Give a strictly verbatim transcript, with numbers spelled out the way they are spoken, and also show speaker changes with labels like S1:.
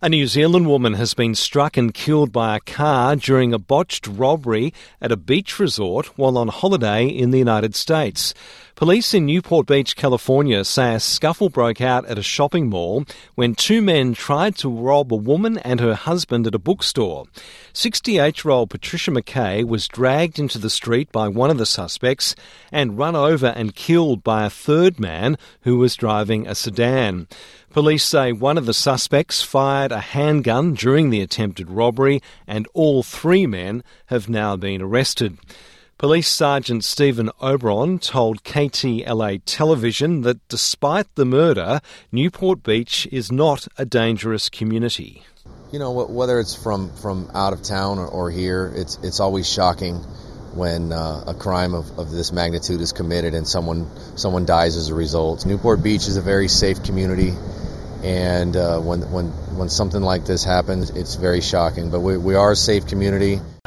S1: A New Zealand woman has been struck and killed by a car during a botched robbery at a beach resort while on holiday in the United States. Police in Newport Beach, California say a scuffle broke out at a shopping mall when two men tried to rob a woman and her husband at a bookstore. sixty-eight-year-old Patricia McKay was dragged into the street by one of the suspects and run over and killed by a third man who was driving a sedan. Police say one of the suspects fired a handgun during the attempted robbery and all three men have now been arrested. Police Sergeant Stephen Oberon told K T L A Television that despite the murder, Newport Beach is not a dangerous community.
S2: You know, whether it's from, from out of town or, or here, it's it's always shocking when uh, a crime of, of this magnitude is committed and someone someone dies as a result. Newport Beach is a very safe community, and uh, when when when something like this happens, it's very shocking. But we, we are a safe community.